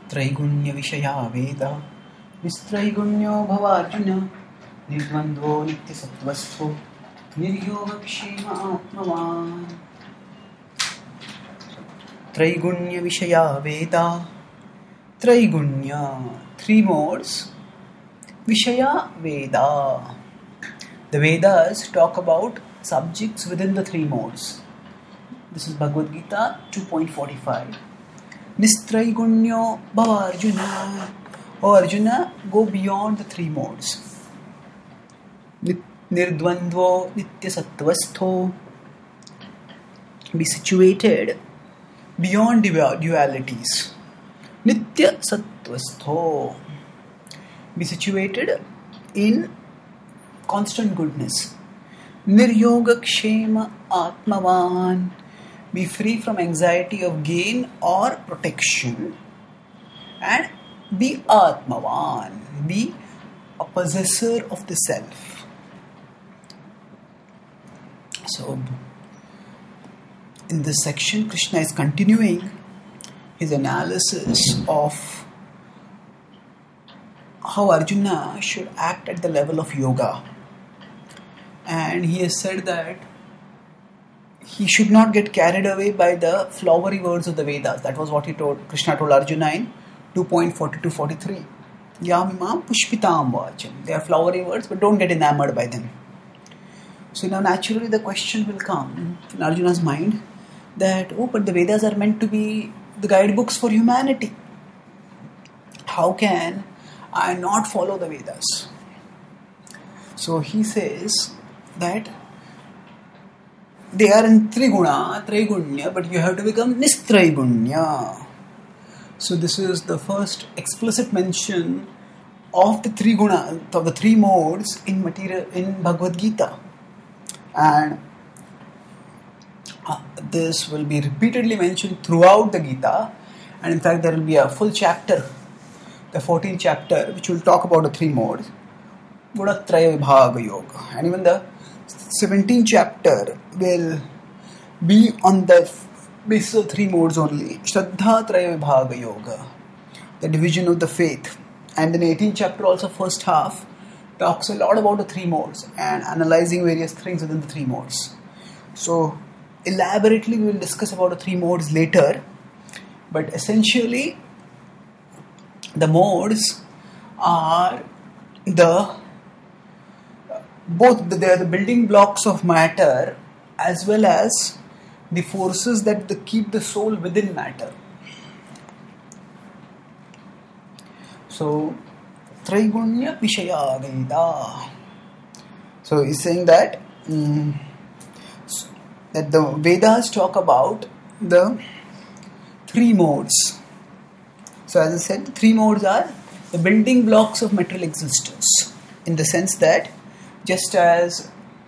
त्रैगुण्य विषया वेद निस्त्रैगुण्यो भवार्जुन निर्द्वन्द्वो नित्यसत्त्वस्थो निर्योगक्षेम आत्मवान्. Traigunya Vishaya Veda. Traigunya, three modes. Vishaya Veda. The Vedas talk about subjects within the three modes. This is Bhagavad Gita 2.45. Nistraigunya Bhava Arjuna. Oh Arjuna, go beyond the three modes. Nirdvandvo Nityasattvastho. Be situated beyond dualities. Nitya Sattvastho. Be situated in constant goodness. Niryoga Kshema Atmavan. Be free from anxiety of gain or protection. And be Atmavan. Be a possessor of the self. So, in this section, Krishna is continuing his analysis of how Arjuna should act at the level of yoga. And he has said that he should not get carried away by the flowery words of the Vedas. That was what Krishna told Arjuna in 2.42-43. Yamimam pushpitam vacham. They are flowery words, but don't get enamored by them. So now naturally the question will come in Arjuna's mind that, but the Vedas are meant to be the guidebooks for humanity. How can I not follow the Vedas? So he says that they are in Trigunya, but you have to become Nistraigunya. So this is the first explicit mention of the Triguna, of the three modes in Bhagavad Gita. And this will be repeatedly mentioned throughout the Gita, and in fact there will be a full chapter, the 14th chapter, which will talk about the three modes, Gunatraya Vibhaga Yoga, and even the 17th chapter will be on the basis of three modes only, Shraddha Traya Vibhaga Yoga, the division of the faith. And then 18th chapter also, first half, talks a lot about the three modes and analyzing various things within the three modes. So elaborately we will discuss about the three modes later, but essentially the modes are they are the building blocks of matter as well as the forces that keep the soul within matter. So Traigunya Vishaya Veda. So he's saying that that the Vedas talk about the three modes. So as I said, the three modes are the building blocks of material existence, in the sense that just as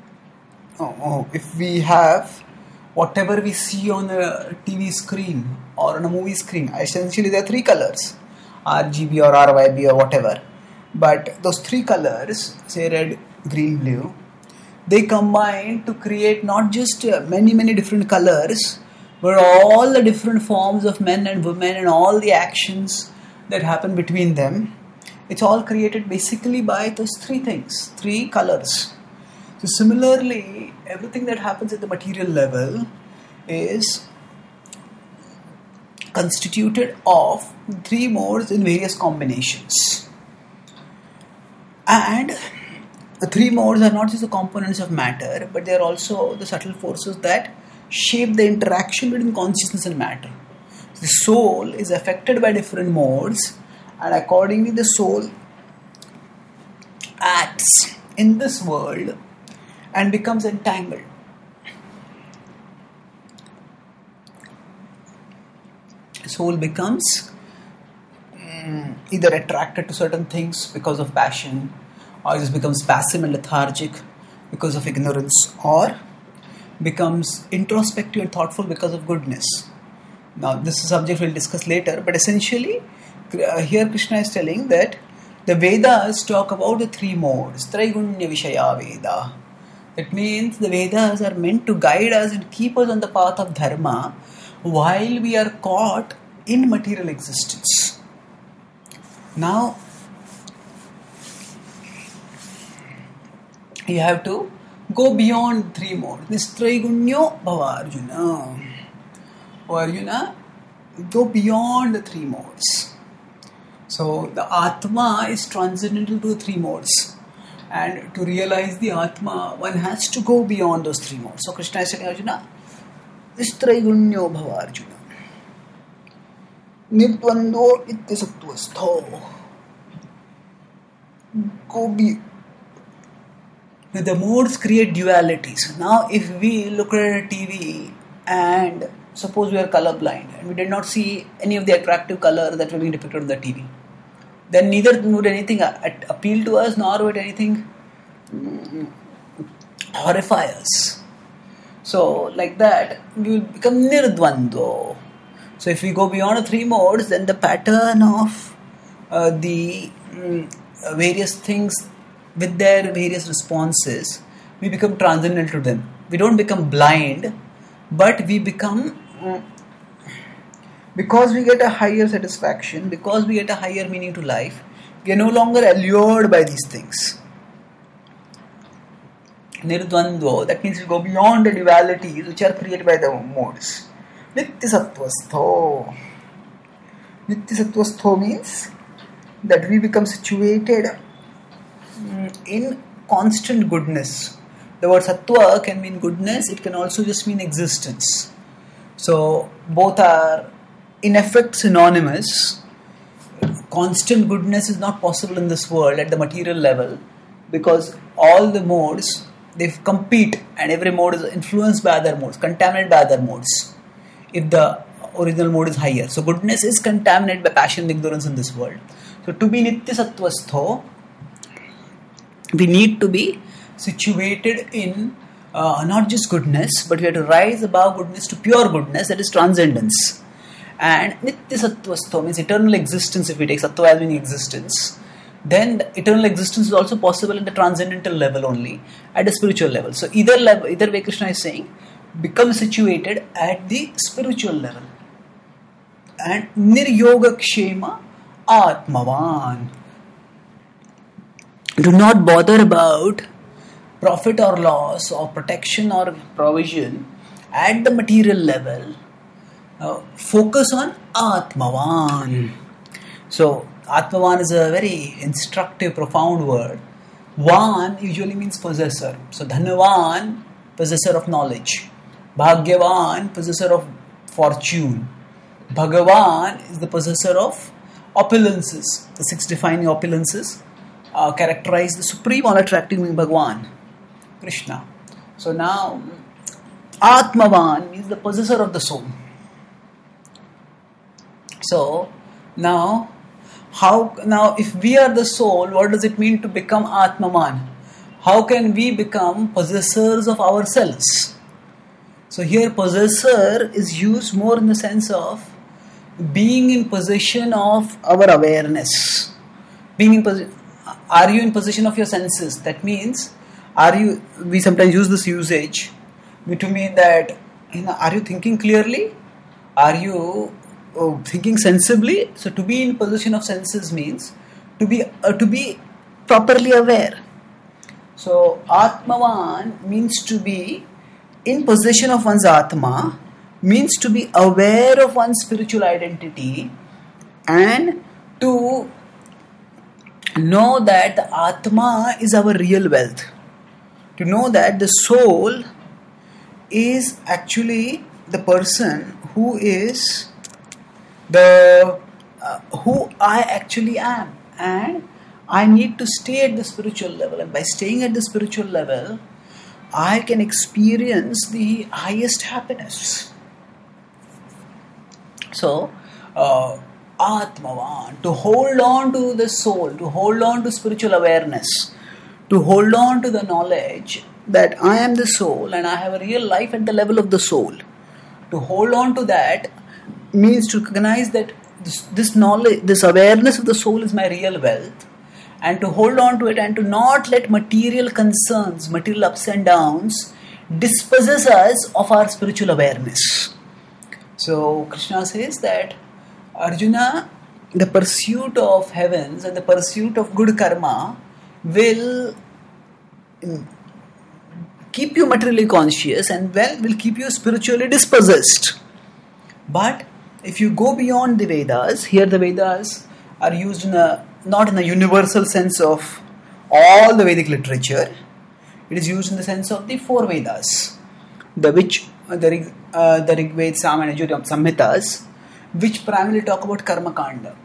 if we have whatever we see on a TV screen or on a movie screen, essentially there are three colors, RGB or RYB or whatever. But those three colors, say red, green, blue, they combine to create not just many different colors, but all the different forms of men and women and all the actions that happen between them. It's all created basically by those three things, three colors. So similarly, everything that happens at the material level is constituted of three modes in various combinations. And the three modes are not just the components of matter, but they are also the subtle forces that shape the interaction between consciousness and matter. The soul is affected by different modes, and accordingly the soul acts in this world and becomes entangled. The soul becomes either attracted to certain things because of passion, or just becomes passive and lethargic because of ignorance, or becomes introspective and thoughtful because of goodness. Now this is a subject we'll discuss later, but essentially here Krishna is telling that the Vedas talk about the three modes, Traigunya Vishaya Veda. That means the Vedas are meant to guide us and keep us on the path of dharma while we are caught in material existence. Now, you have to go beyond three modes. Nistraigunyo bhava Arjuna. Oh Arjuna, go beyond the three modes. So the Atma is transcendental to the three modes. And to realize the Atma, one has to go beyond those three modes. So Krishna is saying, Arjuna, Nistraigunyo bhava Arjuna. Nirdvando ityasattva. Go beyond. The modes create dualities. Now, if we look at a TV and suppose we are colorblind and we did not see any of the attractive color that were being depicted on the TV, then neither would anything appeal to us nor would anything horrify us. So, like that, we will become nirdvando. So, if we go beyond the three modes, then the pattern of the various things with their various responses, we become transcendental to them. We don't become blind, but we become, because we get a higher satisfaction, because we get a higher meaning to life, we are no longer allured by these things. Nirdvando, that means we go beyond the dualities which are created by the modes. Nityasattva. Nityasattva means that we become situated in constant goodness. The word sattva can mean goodness, it can also just mean existence. So both are in effect synonymous. Constant goodness is not possible in this world at the material level because all the modes, they compete and every mode is influenced by other modes, contaminated by other modes if the original mode is higher. So goodness is contaminated by passion and ignorance in this world. So to be nityasattva, we need to be situated in not just goodness, but we have to rise above goodness to pure goodness, that is transcendence. And nityasattva means eternal existence. If we take sattva as meaning existence, then the eternal existence is also possible at the transcendental level only, at the spiritual level. So either way Krishna is saying, become situated at the spiritual level. And niryoga kshema atmavan. Do not bother about profit or loss or protection or provision at the material level. Focus on Atmavan. So, Atmavan is a very instructive, profound word. Van usually means possessor. So, Dhanavan, possessor of knowledge. Bhagyavan, possessor of fortune. Bhagavan is the possessor of opulences. The six defining opulences characterize the supreme all attracting being Bhagwan, Krishna. So now, Atmavan means the possessor of the soul. So now if we are the soul, what does it mean to become Atmavan? How can we become possessors of ourselves? So here possessor is used more in the sense of being in possession of our awareness. Are you in possession of your senses? That means, we sometimes use this usage to mean that, are you thinking clearly? Are you thinking sensibly? So to be in possession of senses means to be properly aware. So Atmavan means to be in possession of one's Atma, means to be aware of one's spiritual identity and to know that the Atma is our real wealth. To know that the soul is actually the person who is who I actually am, and I need to stay at the spiritual level, and by staying at the spiritual level I can experience the highest happiness. So Atmavan, to hold on to the soul, to hold on to spiritual awareness, to hold on to the knowledge that I am the soul and I have a real life at the level of the soul. To hold on to that means to recognize that this knowledge, this awareness of the soul is my real wealth, and to hold on to it and to not let material concerns, material ups and downs dispossess us of our spiritual awareness. So Krishna says that, Arjuna, the pursuit of heavens and the pursuit of good karma will keep you materially conscious and will keep you spiritually dispossessed. But if you go beyond the Vedas, here the Vedas are used not in a universal sense of all the Vedic literature. It is used in the sense of the four Vedas, the Rig Veda, Sam and Yajur Samhitas, which primarily talk about karma kanda.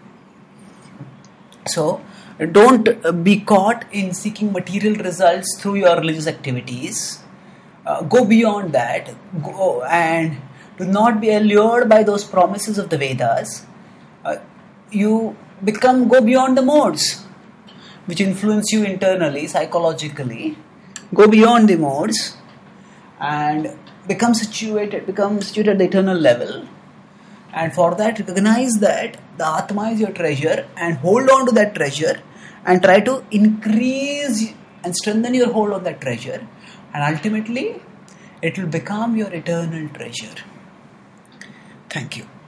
So, don't be caught in seeking material results through your religious activities. Go beyond that. Go and do not be allured by those promises of the Vedas. You go beyond the modes which influence you internally, psychologically. Go beyond the modes and become situated at the eternal level. And for that, recognize that the Atma is your treasure and hold on to that treasure and try to increase and strengthen your hold on that treasure. And ultimately, it will become your eternal treasure. Thank you.